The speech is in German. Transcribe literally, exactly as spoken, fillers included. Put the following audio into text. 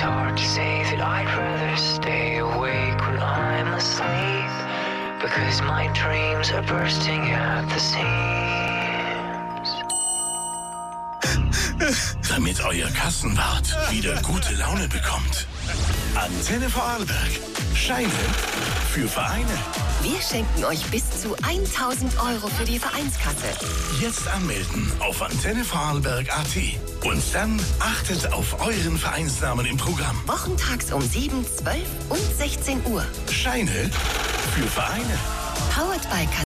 hard to say that I'd rather stay awake when I'm asleep, because my dreams are bursting at the seams. Damit euer Kassenwart wieder gute Laune bekommt. Antenne Vorarlberg. Scheine für Vereine. Wir schenken euch bis zu tausend Euro für die Vereinskasse. Jetzt anmelden auf antenne vorarlberg punkt a t. Und dann achtet auf euren Vereinsnamen im Programm. Wochentags um sieben, zwölf und sechzehn Uhr. Scheine für Vereine. Powered by